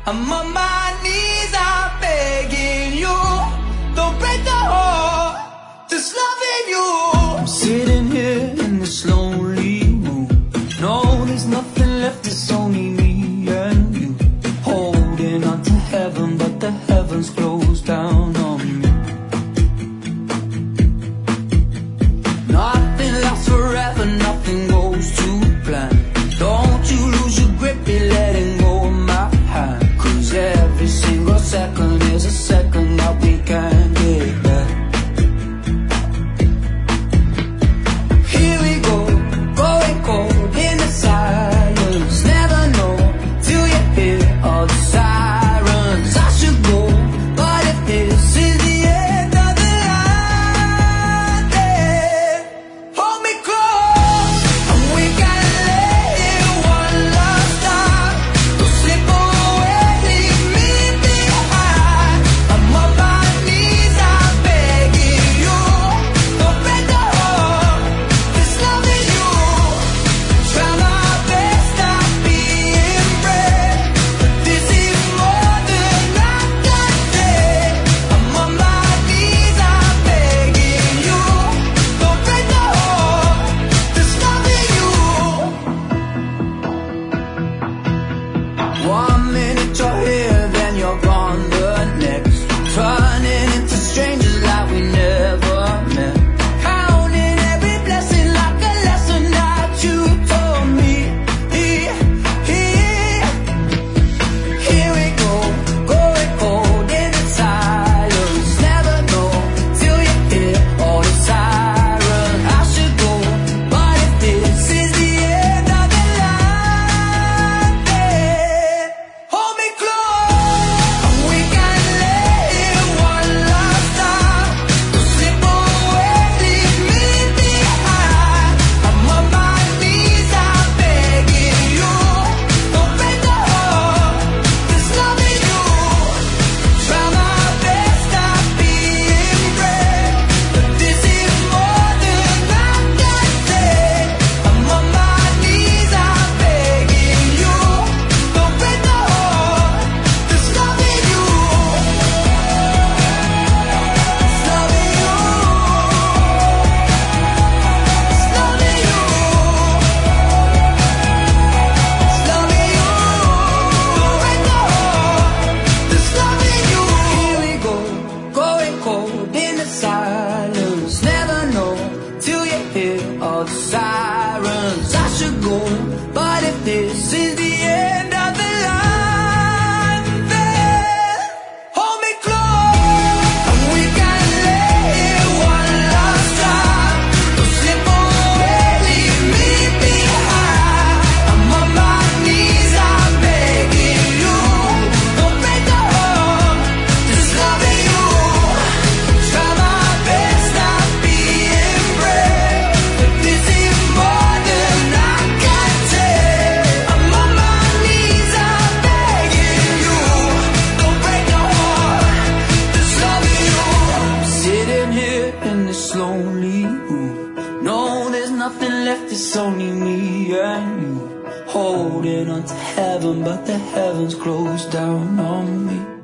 I'm on my knees, I'm begging you. Don't break the heart that's loving you. I'm sitting here in this lonely room. No, there's nothing left, it's only me and you. Holding on to heaven, but the heavens closed down on me. Nothing lasts forever, nothing goes to plan. Don't you lose your grip, you're letting go of my hand. 'Cause every single second is a second that we can't get back. Here we go, going cold in the silence. Never know till you hear all the sirens. I should go, but if this is the end of the line, then hold me close, and we can lay here one last time. Don't slip away, leave me behind. I'm on my knees, I'm begging you. Don't break the heart that's loving you. Try my best, I'm being brave, but this is more than I can say. I'm on my knees, I'm begging you. Don't break the heart that's loving you. 1 minute you're here, then you're gone the next. Turning into strangers like we never met. Counting every blessing like a lesson that you told me. Here we go, going cold in the silence. Never know till you hear all the sirens. I should go, but if this is the end of the line, then hold me close, and we can lay here one last time. Don't slip away, leave me behind. I'm on my knees, I'm begging you. Don't break the heart that's loving you. Try my best, I'm being brave, but this is more than I can say. I'm on my knees, I'm begging you. Don't break the heart that's loving you. It's loving you. It's loving you. It's loving you. Don't break the heart that's loving you. Here we go, going cold in the silence. Never know till you hear all the sirens. I should go, but if this is the end of the line, then hold me close, and we can lay here one last time. Don't slip away, leave me behind. I'm on my knees, I'm begging you. Don't break the heart that's loving you. Try my best, I'm being brave, but this is more than I can take. I'm on my knees, I'm begging you. Don't break the heart that's loving you. I'm sitting here in this lonely room. No, there's nothing left, it's only me and you. Holding on to heaven, but the heavens closed down on me.